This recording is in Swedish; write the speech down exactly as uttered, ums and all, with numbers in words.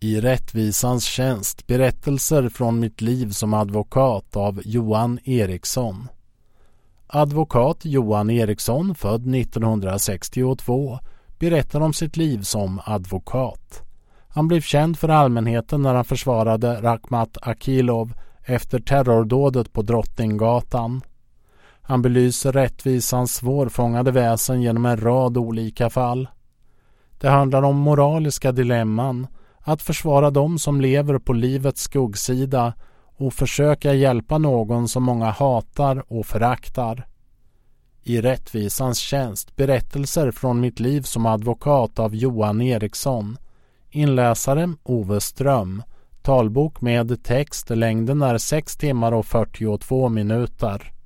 I rättvisans tjänst, berättelser från mitt liv som advokat av Johan Eriksson. Advokat Johan Eriksson, född nittonhundrasextiotvå, berättar om sitt liv som advokat. Han blev känd för allmänheten när han försvarade Rakhmat Akilov efter terrordådet på Drottninggatan. Han belyser rättvisans svårfångade väsen genom en rad olika fall. Det handlar om moraliska dilemman, att försvara dem som lever på livets skuggsida och försöka hjälpa någon som många hatar och föraktar. I rättvisans tjänst, berättelser från mitt liv som advokat av Johan Eriksson. Inläsare Ove Ström. Talbok med text, längden är sex timmar och fyrtiotvå minuter.